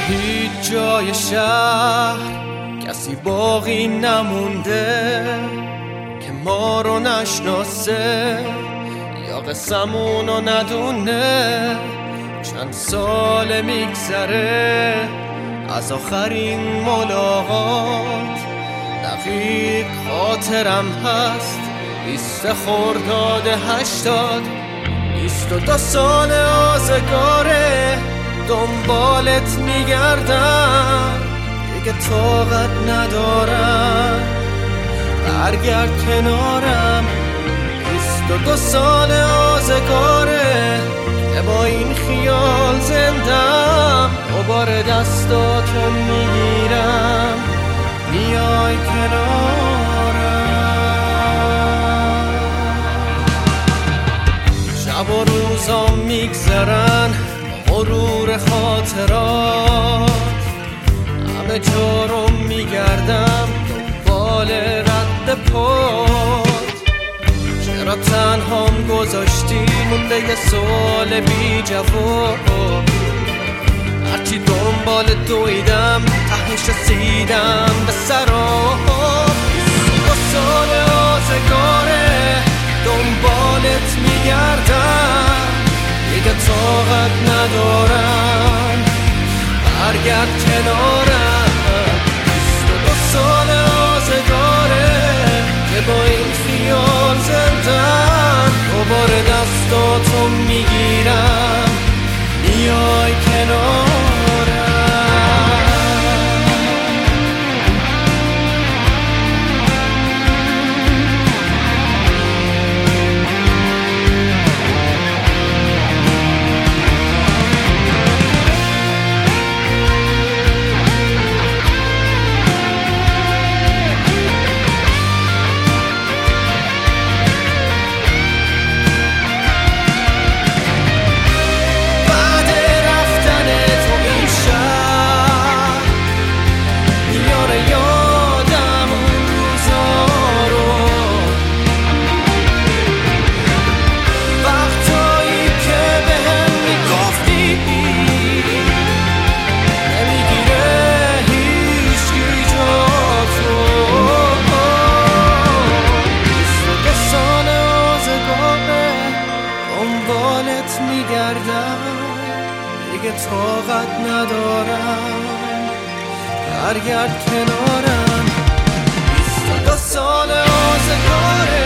هیچ جای شهر کسی باقی نمونده که ما رو نشناسه یا قسمونو ندونه. چند سال میگذره از آخرین ملاقات، دقیق خاطرم هست 20 خرداد 80. 22 سال آزگاره دنبالت میگردم، دیگه طاقت ندارم برگرد کنارم. 22 سال آزگاره که با این خیال زندم، دوباره دستاتو میگیرم میای کنارم. شب و روزا میگذرن غرور خاطرات، همه جا رو میگردم دنبال رد پات. چرا تنهام گذاشتی مونده یه سوال بی جواب، هرچی دنبال دویدم تهش رسیدم به سراب. 22 سال آزگاره دنبالت میگردم، دیگه طاقت ندارم برگرد کنارم. 22 سال آزگاره که با این خیال زندم، دوباره دستاتو میگیرم میای کنارم. میگردم دیگه طاقت ندارم برگرد کنارم. 22 سال آزگاره